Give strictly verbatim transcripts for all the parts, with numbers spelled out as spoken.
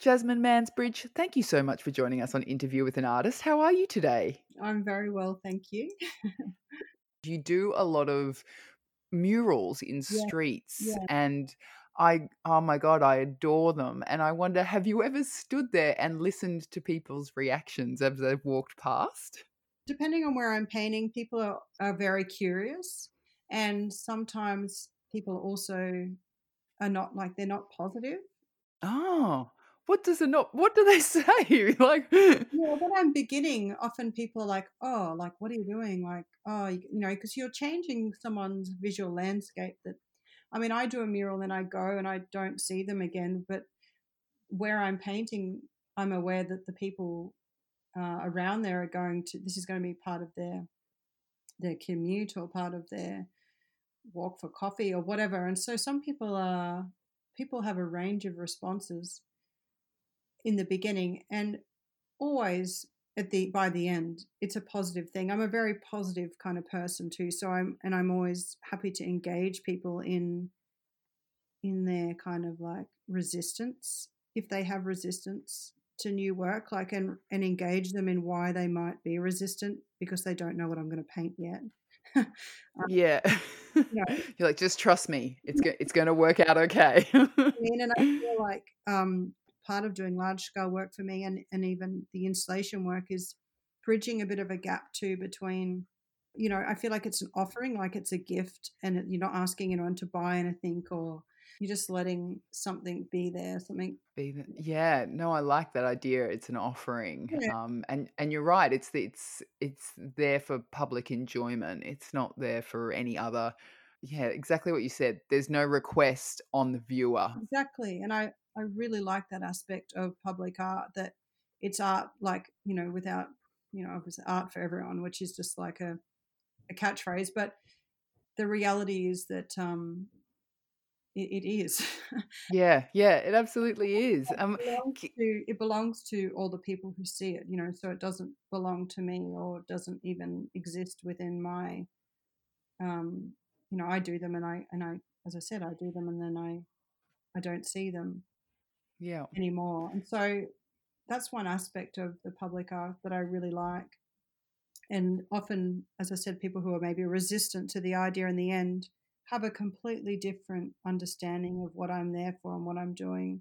Jasmine Mansbridge, thank you so much for joining us on Interview with an Artist. How are you today? I'm very well, thank you. You do a lot of murals in Yeah, streets yeah. and I oh my god, I adore them. And I wonder, have you ever stood there and listened to people's reactions as they've walked past? Depending on where I'm painting, people are, are very curious, and sometimes people also are not like they're not positive. Oh, what does it not what do they say? Like Yeah, when I'm beginning, often people are like, "Oh, like what are you doing?" Like, "Oh, you, you know," because you're changing someone's visual landscape. That I mean, I do a mural and I go and I don't see them again, but where I'm painting, I'm aware that the people uh, around there are going to. This is going to be part of their their commute or part of their walk for coffee or whatever. And so some people are people have a range of responses in the beginning, and always at the by the end it's a positive thing. I'm a very positive kind of person too, so I'm and I'm always happy to engage people in in their kind of like resistance, if they have resistance to new work, like and and engage them in why they might be resistant because they don't know what I'm going to paint yet. um, Yeah. you know, You're like, "Just trust me. It's go it's gonna work out okay." mean, and I feel like um, part of doing large scale work for me, and, and even the installation work, is bridging a bit of a gap too between, you know, I feel like it's an offering, like it's a gift, and it- you're not asking anyone to buy anything, or you're just letting something be there, something. Be the Yeah, no, I like that idea, it's an offering, Yeah, um, and and you're right, it's the it's it's there for public enjoyment, it's not there for any other yeah, exactly what you said, there's no request on the viewer. exactly. And I, I really like that aspect of public art, that it's art, like, you know, without, you know, obviously art for everyone, which is just like a, a catchphrase. But the reality is that um, It, it is. Yeah, yeah, it absolutely is, um, belongs k to it belongs to all the people who see it, you know. So it doesn't belong to me, or doesn't even exist within my. Um, you know, I do them, and I and I, as I said, I do them, and then I I don't see them yeah. anymore. And so that's one aspect of the public art that I really like. And often, as I said, people who are maybe resistant to the idea in the end have a completely different understanding of what I'm there for and what I'm doing,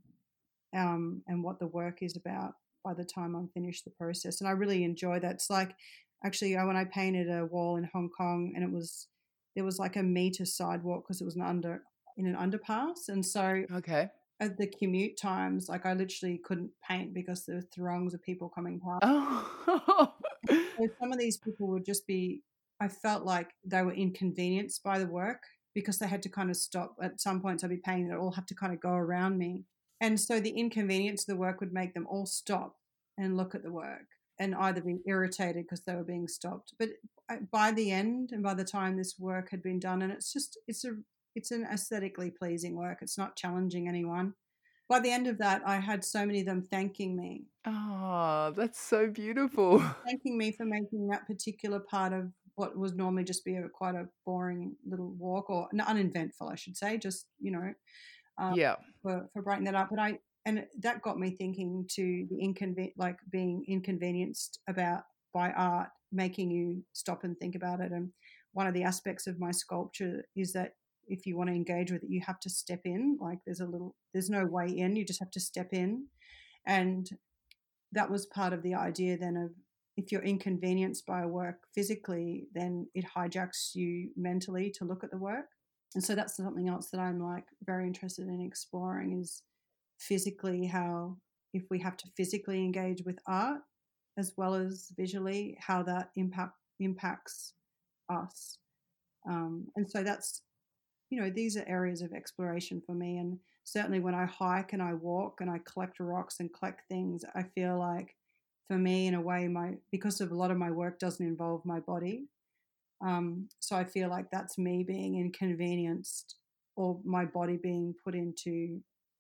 um, and what the work is about by the time I'm finished the process. And I really enjoy that. It's like actually when I painted a wall in Hong Kong, and it was there was like a meter sidewalk because it was an under in an underpass, and so Okay. at the commute times, like I literally couldn't paint because there were throngs of people coming past. Oh. So some of these people would just be, I felt like they were inconvenienced by the work because they had to kind of stop. At some points, I'd be painting, they'd all have to kind of go around me. And so the inconvenience of the work would make them all stop and look at the work and either be irritated because they were being stopped. But by the end, and by the time this work had been done, and it's just, it's a, it's an aesthetically pleasing work. It's not challenging anyone. By the end of that, I had so many of them thanking me Oh, that's so beautiful. thanking me for making that particular part of what was normally just be a quite a boring little walk, or uneventful, I should say, just, you know, uh, Yeah. for, for breaking that up. But I, and that got me thinking to the inconven like being inconvenienced about by art, making you stop and think about it. And one of the aspects of my sculpture is that if you want to engage with it, you have to step in. Like there's a little, there's no way in. You just have to step in. And that was part of the idea then of, if you're inconvenienced by a work physically, then it hijacks you mentally to look at the work. And so that's something else that I'm like very interested in exploring, is physically how, if we have to physically engage with art as well as visually, how that impact impacts us. Um, and so that's, you know, these are areas of exploration for me. And certainly when I hike and I walk and I collect rocks and collect things, I feel like for me, in a way, my because of a lot of my work doesn't involve my body. Um, so I feel like that's me being inconvenienced, or my body being put into,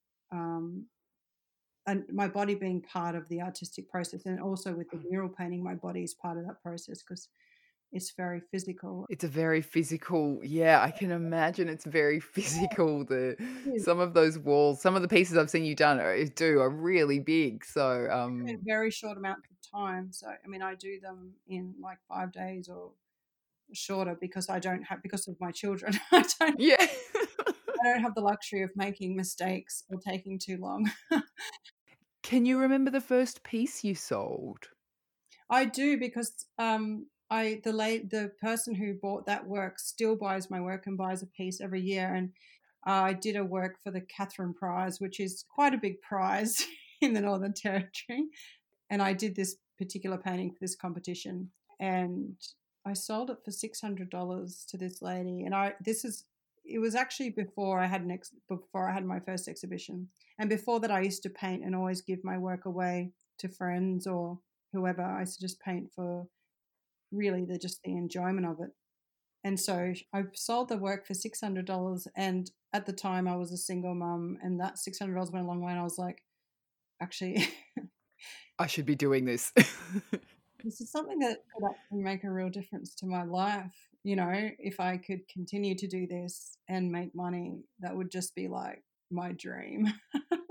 um, and my body being part of the artistic process. And also with the mural painting, my body is part of that process because it's very physical. It's a very physical, yeah, I can imagine it's very physical, the Yeah, some of those walls, some of the pieces I've seen you done are eh, do are really big, so, in um very short amounts of time. So, I mean, I do them in like five days or shorter because I don't have because of my children. I don't yeah. I don't have the luxury of making mistakes or taking too long. Can you remember the first piece you sold? I do because um, I the late the person who bought that work still buys my work and buys a piece every year. And uh, I did a work for the Catherine Prize, which is quite a big prize in the Northern Territory. And I did this particular painting for this competition, and I sold it for six hundred dollars to this lady. And I this is it was actually before I had an ex, before I had my first exhibition, and before that I used to paint and always give my work away to friends or whoever. I used to just paint for really the just the enjoyment of it. And so I sold the work for six hundred dollars. And at the time I was a single mum, and that six hundred dollars went a long way. And I was like, actually, I should be doing this. this is something that could actually make a real difference to my life. You know, if I could continue to do this and make money, that would just be like my dream.